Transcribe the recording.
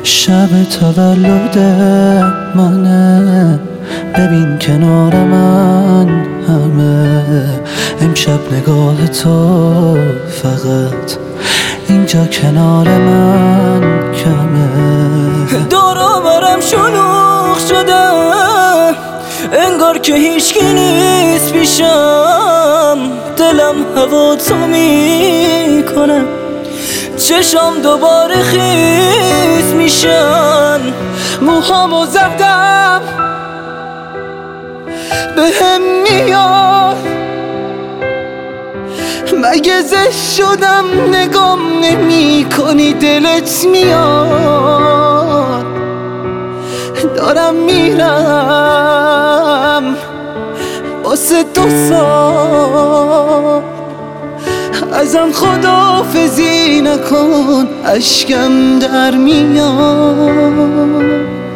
شب تولد منه، ببین کنار من همه. امشب نگاه تو فقط اینجا کنار من کمه. دور و برم شلوغ شده، انگار که هیچکی نیست پیشم. دلم هوا تو میکنه، چشام دوباره خیس میشن. موهامو زدم به هم میاد، مگه زشت شدم نگام نمی کنی؟ دلت میاد دارم میرم واسه 2 سال. ازم خداحافظی نکن، اشکم در میاد.